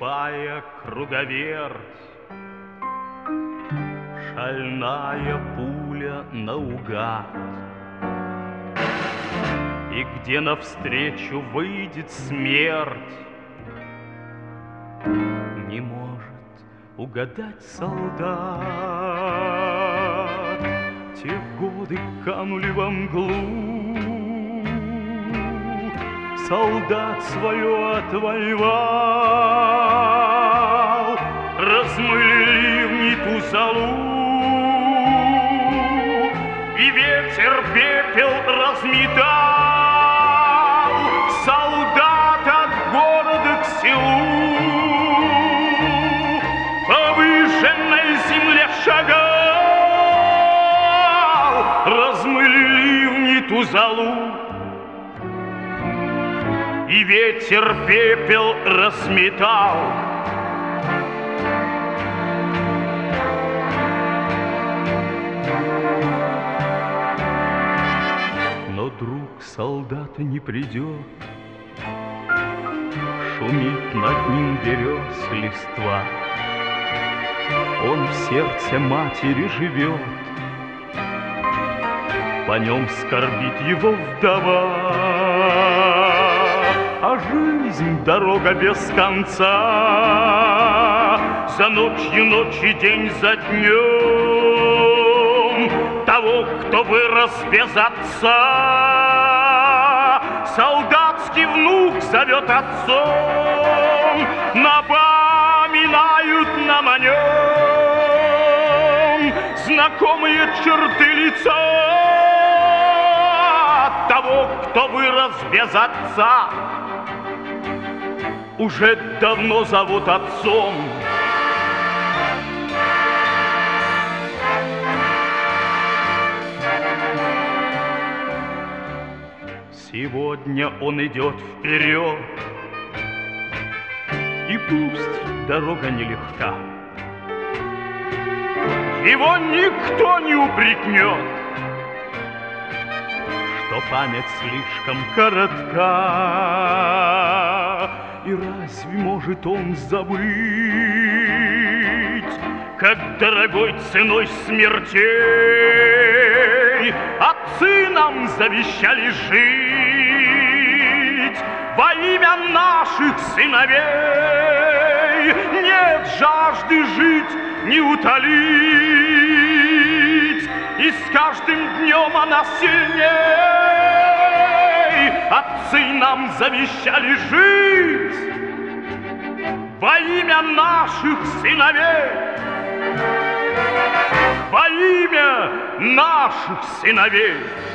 слепая круговерть, шальная пуля наугад. И где навстречу выйдет смерть, не может угадать солдат. Те годы канули во мглу, солдат свое отвоевал, размыли ливни ту залу, и ветер пепел разметал солдат от города к селу. По выжженной земле шагал, размыли ливни ту залу, и ветер пепел разметал. Но друг солдата не придет, шумит над ним берез листва. Он в сердце матери живет, по нем скорбит его вдова. А жизнь — дорога без конца, за ночью ночь и день за днем. Того, кто вырос без отца, солдатский внук зовет отцом. Напоминают нам о нем знакомые черты лица того, кто вырос без отца, уже давно зовут отцом. Сегодня он идет вперед, и пусть дорога нелегка, его никто не упрекнет, что память слишком коротка. И разве может он забыть, как дорогой ценой смертей отцы нам завещали жить во имя наших сыновей? Нет жажды жить не утолить, и с каждым днем она сильней. Отцы нам завещали жить во имя наших сыновей, во имя наших сыновей.